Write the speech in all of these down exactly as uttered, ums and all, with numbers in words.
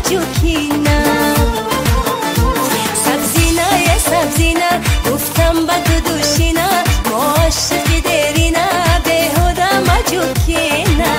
مجوکینا سبزینا یه سبزینا گفتم با تو دوشینا عاشق دیرینا بیهوده مجوکینا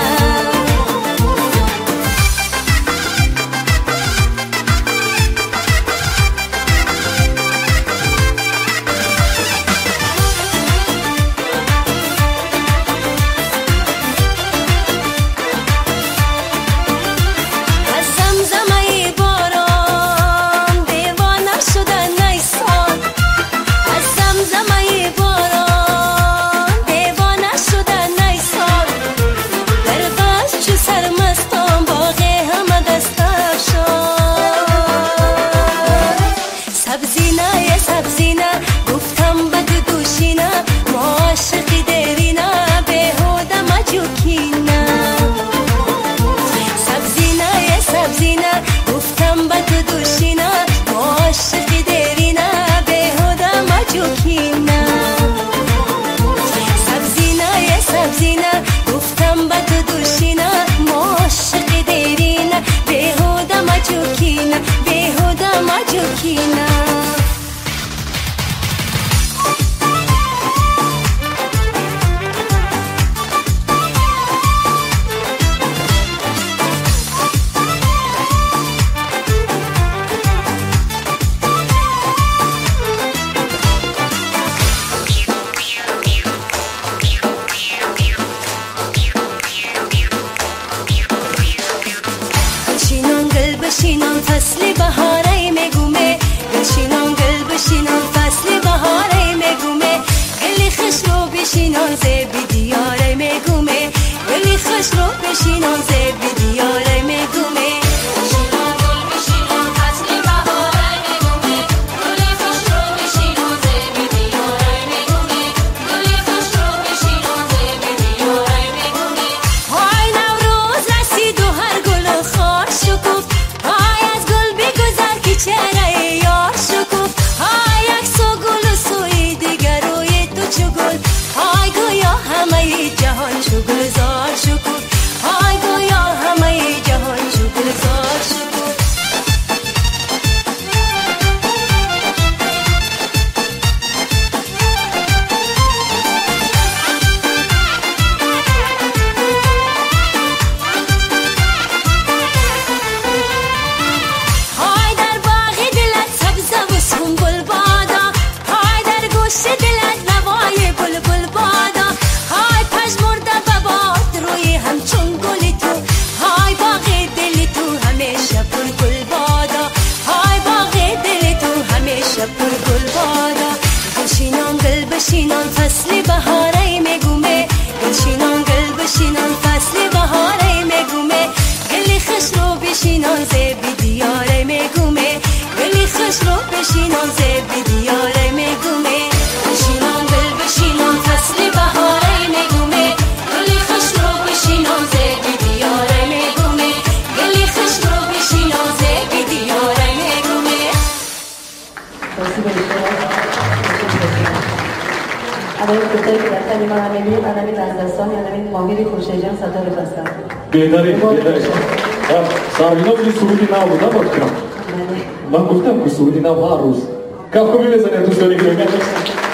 بشینم فصل بهاره میگومه بشینم گل بشینم فصل بهاره میگومه گلی خوش رو بشینم زبی دیاره میگومه گلی خوش رو بشینم زبی دیاره میگومه بشینم فصل بهاره میگومه بشینم گل بشینم فصل بهاره میگومه گلی خوش رو بشینم زبی دیاره میگومه گلی خوش رو بشینم زبی دیاره میگومه بشینم گل بشینم فصل بهاره میگومه گلی خوش رو بشینم زبی دیاره میگومه گلی خوش رو بشینم زبی دیاره میگومه. برای کتایی که دستانی من همه میریم من همین از دستانی همین ماهیری خوشیجان صدا رو بستم بهتری بهتری سارینا بودی سرودی نو بود نبود کنم من گفتم که سرودی نو هر روز کافکو میبزنه دوست داری که